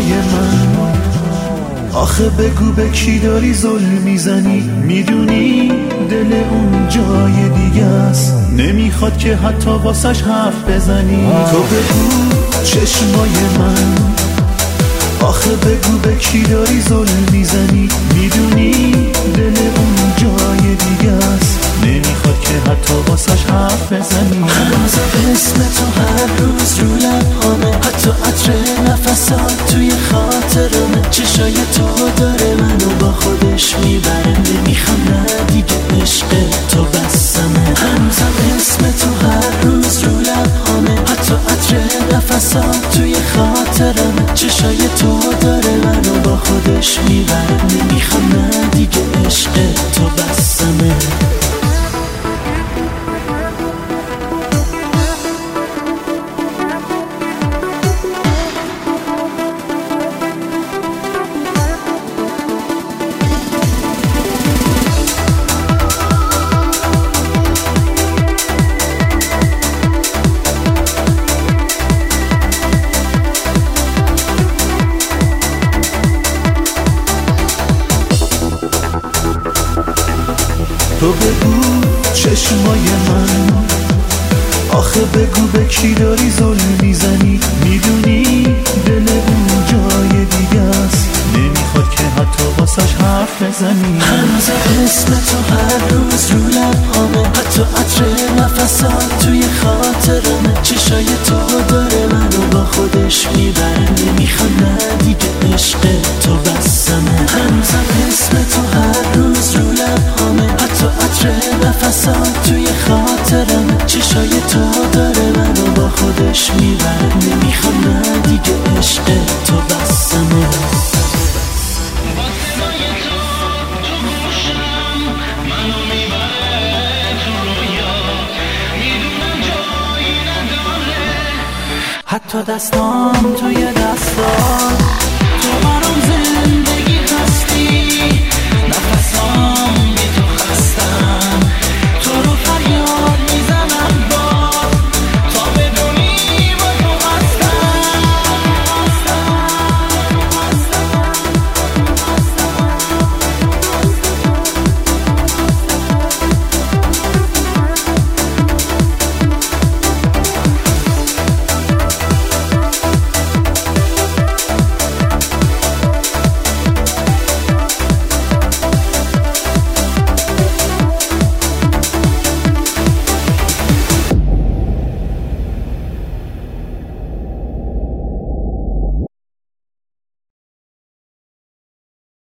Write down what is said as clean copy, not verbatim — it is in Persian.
چشمای من، آخه بگو به کی داری ظلم میزنی؟ میدونی دل اون جای دیگه است، نمیخواد که حتی واسش حرف بزنی. تو بگو چشمای من، آخه بگو به کی داری ظلم میزنی؟ میدونی دل اون جای دیگه است، نمیخواد که حتی واسش حرف بزنی. هنوزم اسم تو هر روز رو لبهامه، حتی عطر نفسات توی خاطرمه. چشای تو داره منو با خودش میبره، نمیخوام نه دیگه عشق تو بسمه. هنوزم اسم تو هر روز رو لبهامه، حتی عطر نفسات توی خاطرمه. چشای تو داره منو با خودش میبره، نمیخوام نه دیگه عشق تو بسمه. تو بگو چشمای من، آخه بگو به کی داری ظلم میزنی؟ میدونی دل اون جای دیگه است، نمیخواد که حتی واسش حرف بزنی. هنوزم اسم تو هر روز رو لبهامه، حتی عطر نفسات توی خاطرمه. چشای تو داره منو با خودش میبره، نمیخوام نه دیگه عشق تو بسمه. هنوزم اسم تو هر روز رو لبهامه، حتی عطر نفسات توی خاطرمه. چشای تو داره منو با خودش میبره، نمیخوام نه دیگه عشق تو بسمه. حتی دستام توی دستات